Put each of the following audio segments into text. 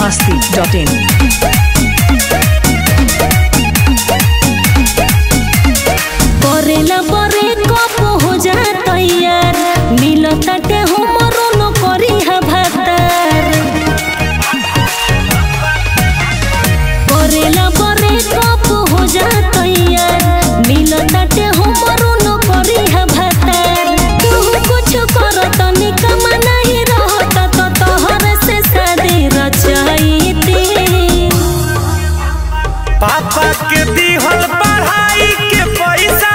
biharmasti.in करेला बरे cup हो जा तैयार मिलताटे हमरो न करी हा भातार करेला बरे कप हो जा तैयार मिलताटे हमरो न करी हा भातार तू कुछ करत निकम नहीं रहत तो तोहर से शादी रचाईती पापा के दिहल पढ़ाई के पैसा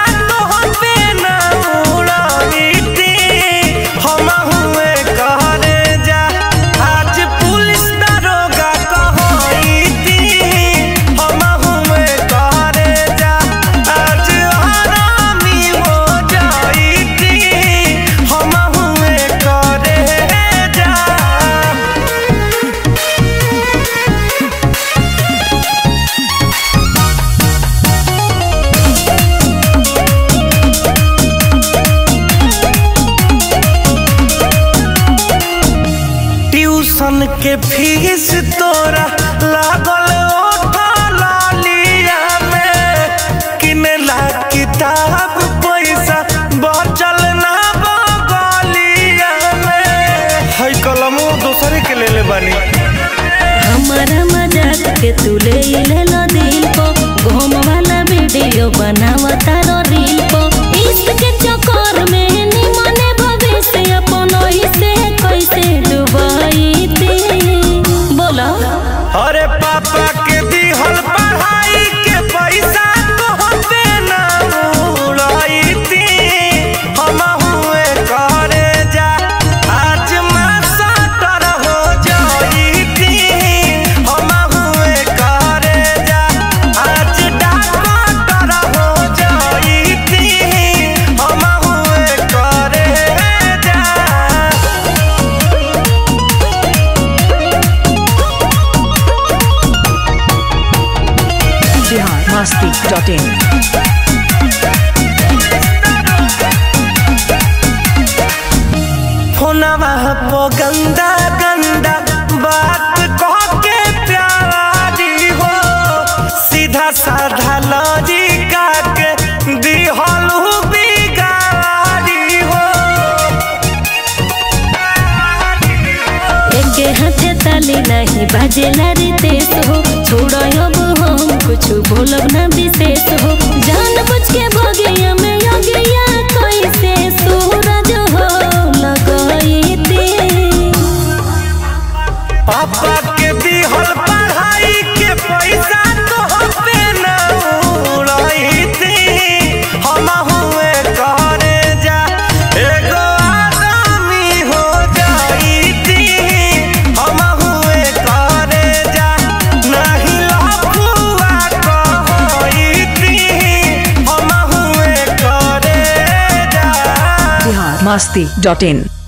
ट्यूशन के फीस तोरा लागल ओठा लालिया में किनेला किताब पैसा बचल ना बगलिया में है कलमो दूसरे के ले बानी हमारा मजाक के तू ले लो दिल को घूम वाला वीडियो बनावता रो रील को इश्क के चक्कर में निमने भविष्य अपन इसे कैसे डुबाई थी बोला अरे पापा के दिहल पढ़ाई के पैसा तो पे ना उड़ाईती हम हुए करे जा आज मैं सटर हो जाईती हम हुए करे जा आज डॉक्टर हो जाईती हम हुए करे जा biharmasti.in फोनवा पो गंदा गंदा बात कह के प्यारी हो सीधा साधा लॉजिका के दिहल बिगाड़ी हो एक हाथे ताली नहीं बाजेला रितेश हो छोड़ो अब हम कुछ बोलब ना विशेष हो जान बुझ के भगिया में योगिया कैसे सूरज हो लगाई थी पापा के दिहल पढ़ाई के पैसा तो पे ना उड़ाईती हम हुए करे जा एगो आदमी हो जाईती हम हुए करे जा नहीं लफुआ कहईती हम हुए करे जा biharmasti.in